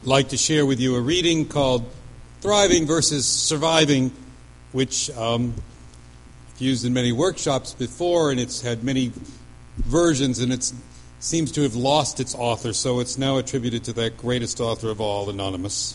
like to share with you a reading called Thriving versus Surviving, which I've used in many workshops before, and it's had many versions, and it seems to have lost its author, so it's now attributed to that greatest author of all, Anonymous.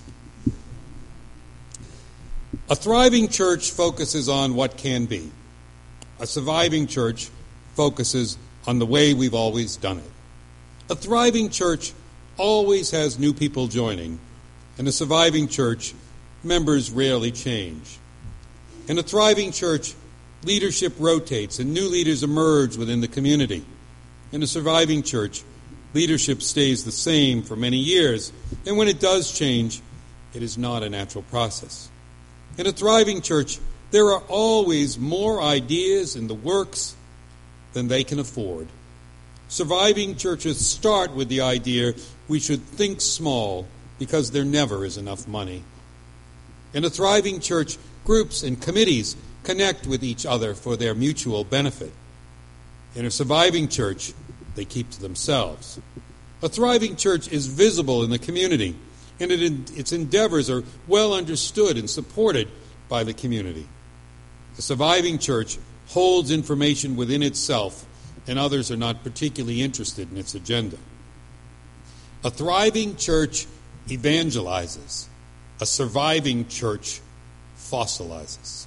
A thriving church focuses on what can be. A surviving church focuses on the way we've always done it. A thriving church always has new people joining. In a surviving church, members rarely change. In a thriving church, leadership rotates and new leaders emerge within the community. In a surviving church, leadership stays the same for many years, and when it does change, it is not a natural process. In a thriving church, there are always more ideas in the works than they can afford. Surviving churches start with the idea we should think small because there never is enough money. In a thriving church, groups and committees connect with each other for their mutual benefit. In a surviving church, they keep to themselves. A thriving church is visible in the community, and its endeavors are well understood and supported by the community. A surviving church holds information within itself, and others are not particularly interested in its agenda. A thriving church evangelizes. A surviving church fossilizes.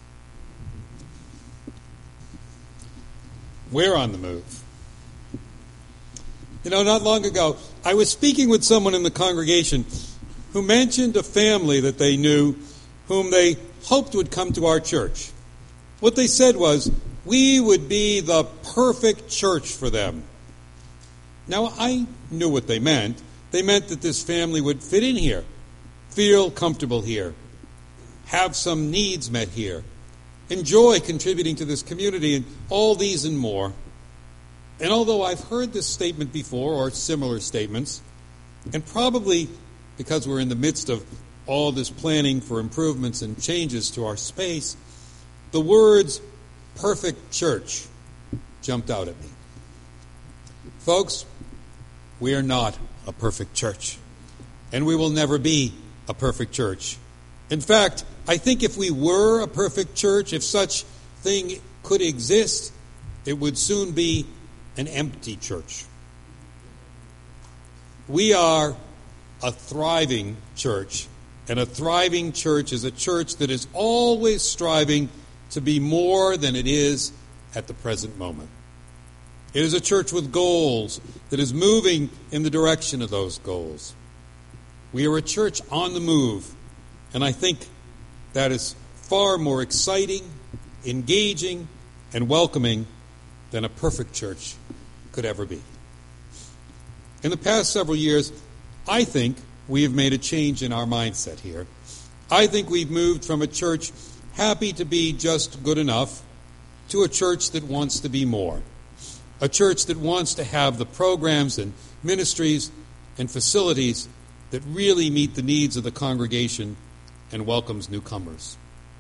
We're on the move. Not long ago, I was speaking with someone in the congregation who mentioned a family that they knew whom they hoped would come to our church. What they said was, we would be the perfect church for them. Now, I knew what they meant. They meant that this family would fit in here, feel comfortable here, have some needs met here, enjoy contributing to this community, and all these and more. And although I've heard this statement before, or similar statements, and probably because we're in the midst of all this planning for improvements and changes to our space, the words perfect church jumped out at me. Folks, we are not a perfect church, and we will never be a perfect church. In fact, I think if we were a perfect church, if such thing could exist, it would soon be an empty church. We are a thriving church, and a thriving church is a church that is always striving to be more than it is at the present moment. It is a church with goals that is moving in the direction of those goals. We are a church on the move, and I think that is far more exciting, engaging, and welcoming than a perfect church could ever be. In the past several years, I think we have made a change in our mindset here. I think we've moved from a church happy to be just good enough to a church that wants to be more. A church that wants to have the programs and ministries and facilities that really meet the needs of the congregation and welcomes newcomers.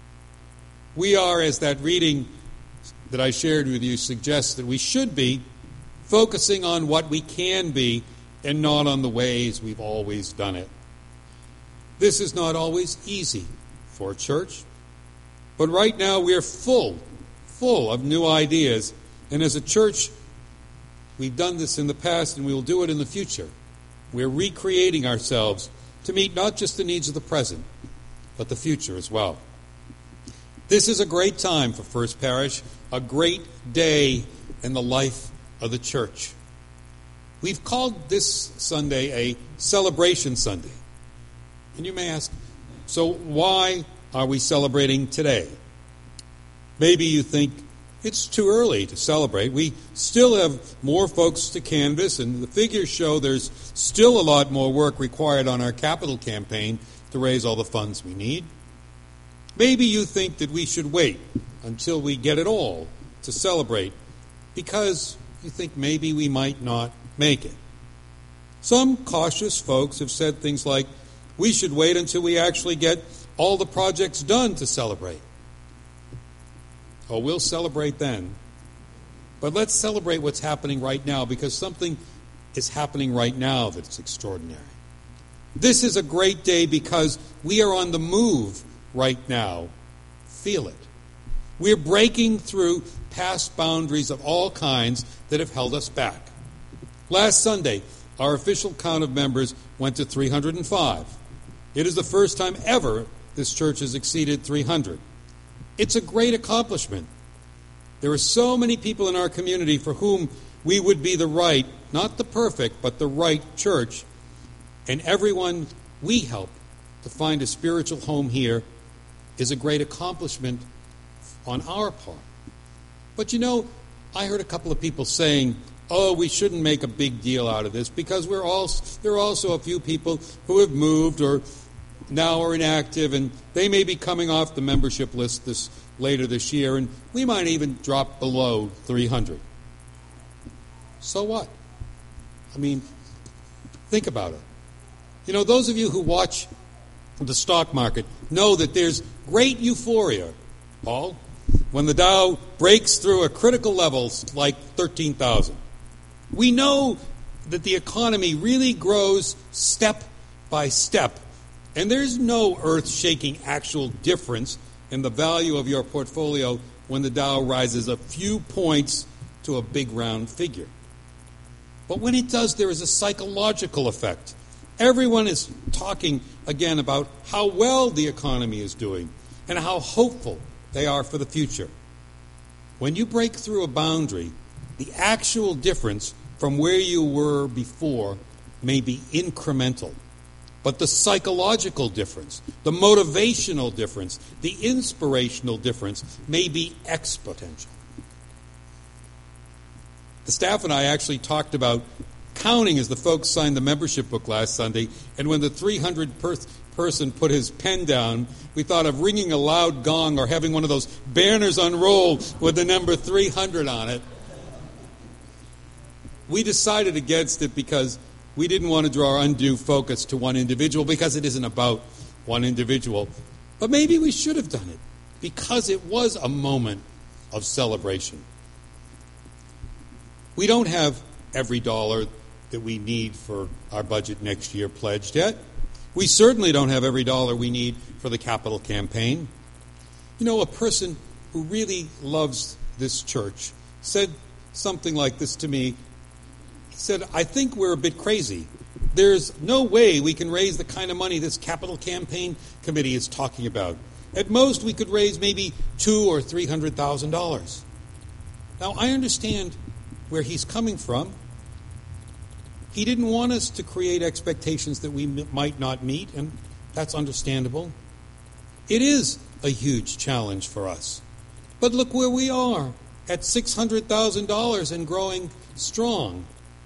We are, as that reading that I shared with you suggests that we should be, focusing on what we can be and not on the ways we've always done it. This is not always easy for a church, but right now we're full of new ideas, and as a church, we've done this in the past and we will do it in the future. We're recreating ourselves to meet not just the needs of the present, but the future as well. This is a great time for First Parish, a great day in the life of the church. We've called this Sunday a celebration Sunday. And you may ask, so why are we celebrating today? Maybe you think it's too early to celebrate. We still have more folks to canvass, and the figures show there's still a lot more work required on our capital campaign to raise all the funds we need. Maybe you think that we should wait until we get it all to celebrate because you think maybe we might not make it. Some cautious folks have said things like, we should wait until we actually get all the projects done to celebrate. Oh, we'll celebrate then. But let's celebrate what's happening right now, because something is happening right now that's extraordinary. This is a great day because we are on the move right now. Feel it. We're breaking through past boundaries of all kinds that have held us back. Last Sunday, our official count of members went to 305. It is the first time ever this church has exceeded 300. It's a great accomplishment. There are so many people in our community for whom we would be the right, not the perfect, but the right church. And everyone we help to find a spiritual home here is a great accomplishment on our part. But you know, I heard a couple of people saying, oh, we shouldn't make a big deal out of this because there are also a few people who have moved or now are inactive, and they may be coming off the membership list later this year, and we might even drop below 300. So what? I mean, think about it. You know, those of you who watch the stock market know that there's great euphoria, Paul, when the Dow breaks through a critical level like 13,000. We know that the economy really grows step by step, and there's no earth-shaking actual difference in the value of your portfolio when the Dow rises a few points to a big round figure. But when it does, there is a psychological effect. Everyone is talking again about how well the economy is doing and how hopeful they are for the future. When you break through a boundary, the actual difference from where you were before may be incremental. But the psychological difference, the motivational difference, the inspirational difference may be exponential. The staff and I actually talked about counting as the folks signed the membership book last Sunday, and when the 300 person put his pen down, we thought of ringing a loud gong or having one of those banners unrolled with the number 300 on it. We decided against it because we didn't want to draw undue focus to one individual, because it isn't about one individual. But maybe we should have done it because it was a moment of celebration. We don't have every dollar that we need for our budget next year pledged yet. We certainly don't have every dollar we need for the capital campaign. You know, a person who really loves this church said something like this to me. He said, I think we're a bit crazy. There's no way we can raise the kind of money this capital campaign committee is talking about. At most, we could raise maybe $200,000 or $300,000. Now, I understand where he's coming from. He didn't want us to create expectations that we might not meet, and that's understandable. It is a huge challenge for us. But look where we are, at $600,000 and growing strong.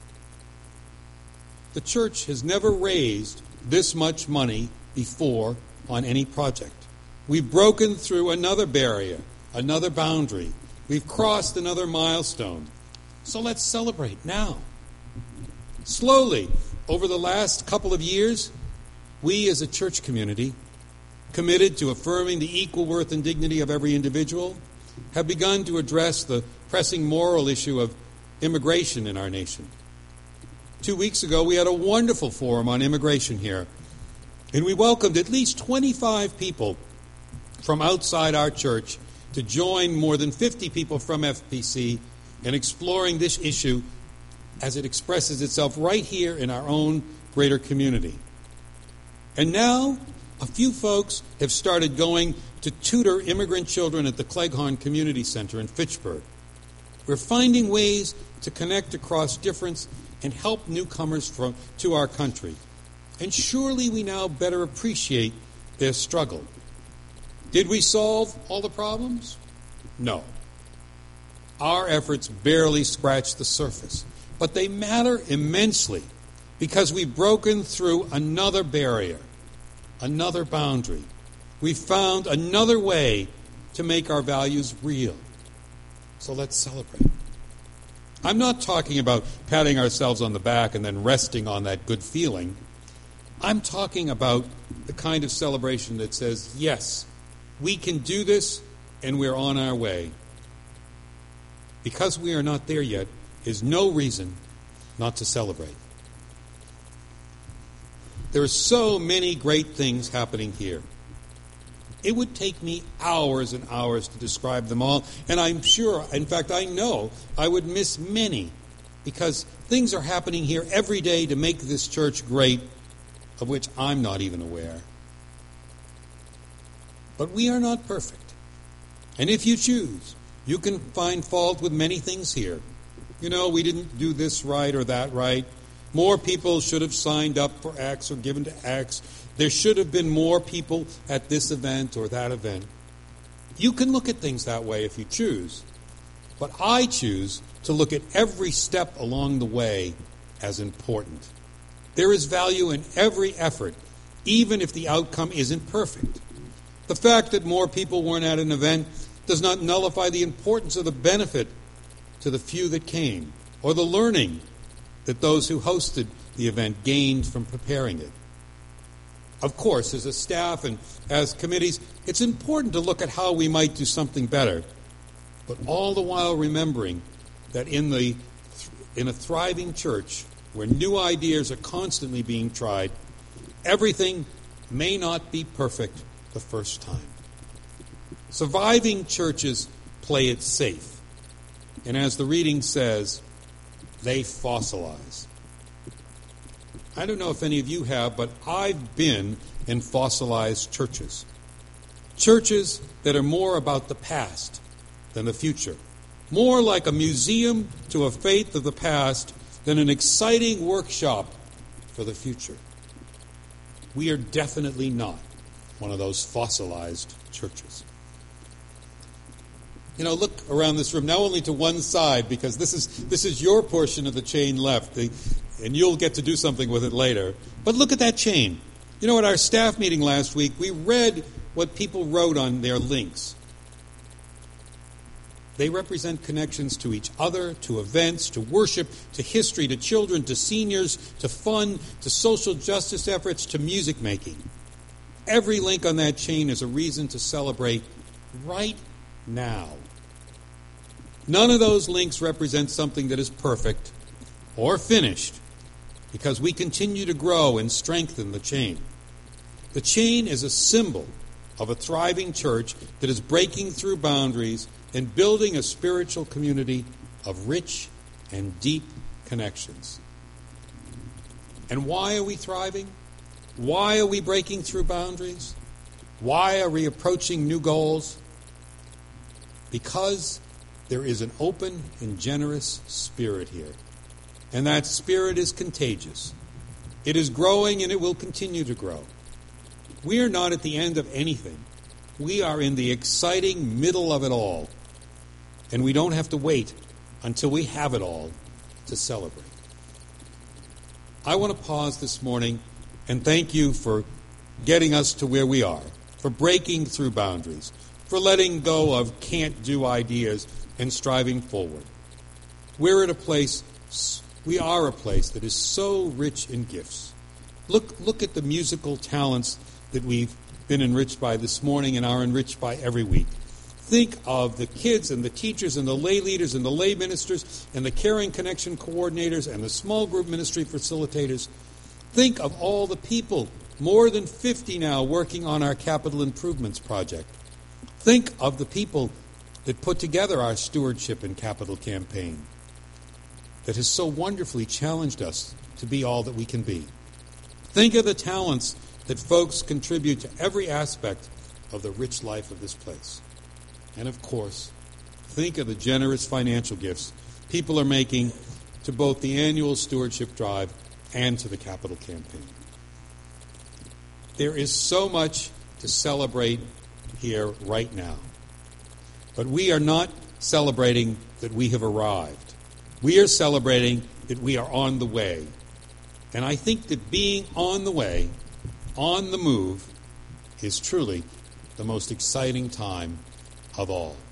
The church has never raised this much money before on any project. We've broken through another barrier, another boundary. We've crossed another milestone. So let's celebrate now. Slowly, over the last couple of years, we as a church community, committed to affirming the equal worth and dignity of every individual, have begun to address the pressing moral issue of immigration in our nation. 2 weeks ago, we had a wonderful forum on immigration here, and we welcomed at least 25 people from outside our church to join more than 50 people from FPC in exploring this issue as it expresses itself right here in our own greater community. And now, a few folks have started going to tutor immigrant children at the Cleghorn Community Center in Fitchburg. We're finding ways to connect across difference and help newcomers to our country. And surely we now better appreciate their struggle. Did we solve all the problems? No. Our efforts barely scratch the surface, but they matter immensely because we've broken through another barrier, another boundary. We've found another way to make our values real. So let's celebrate. I'm not talking about patting ourselves on the back and then resting on that good feeling. I'm talking about the kind of celebration that says, yes, we can do this and we're on our way. Because we are not there yet is no reason not to celebrate. There are so many great things happening here. It would take me hours and hours to describe them all, and I'm sure, in fact, I know I would miss many, because things are happening here every day to make this church great, of which I'm not even aware. But we are not perfect. And if you choose, you can find fault with many things here. You know, we didn't do this right or that right. More people should have signed up for X or given to X. There should have been more people at this event or that event. You can look at things that way if you choose. But I choose to look at every step along the way as important. There is value in every effort, even if the outcome isn't perfect. The fact that more people weren't at an event does not nullify the importance of the benefit to the few that came, or the learning that those who hosted the event gained from preparing it. Of course, as a staff and as committees, it's important to look at how we might do something better, but all the while remembering that in a thriving church where new ideas are constantly being tried, everything may not be perfect the first time. Surviving churches play it safe, and as the reading says, they fossilize. I don't know if any of you have, but I've been in fossilized churches. Churches that are more about the past than the future. More like a museum to a faith of the past than an exciting workshop for the future. We are definitely not one of those fossilized churches. You know, look around this room, not only to one side, because this is your portion of the chain left, and you'll get to do something with it later. But look at that chain. You know, at our staff meeting last week, we read what people wrote on their links. They represent connections to each other, to events, to worship, to history, to children, to seniors, to fun, to social justice efforts, to music making. Every link on that chain is a reason to celebrate right now. None of those links represent something that is perfect or finished, because we continue to grow and strengthen the chain. The chain is a symbol of a thriving church that is breaking through boundaries and building a spiritual community of rich and deep connections. And why are we thriving? Why are we breaking through boundaries? Why are we approaching new goals? Because there is an open and generous spirit here. And that spirit is contagious. It is growing and it will continue to grow. We are not at the end of anything. We are in the exciting middle of it all. And we don't have to wait until we have it all to celebrate. I want to pause this morning and thank you for getting us to where we are, for breaking through boundaries, for letting go of can't-do ideas and striving forward. We are a place that is so rich in gifts. Look at the musical talents that we've been enriched by this morning and are enriched by every week. Think of the kids and the teachers and the lay leaders and the lay ministers and the Caring Connection coordinators and the small group ministry facilitators. Think of all the people, more than 50 now, working on our capital improvements project. Think of the people that put together our stewardship and capital campaign that has so wonderfully challenged us to be all that we can be. Think of the talents that folks contribute to every aspect of the rich life of this place. And of course, think of the generous financial gifts people are making to both the annual stewardship drive and to the capital campaign. There is so much to celebrate here right now. But we are not celebrating that we have arrived. We are celebrating that we are on the way. And I think that being on the way, on the move, is truly the most exciting time of all.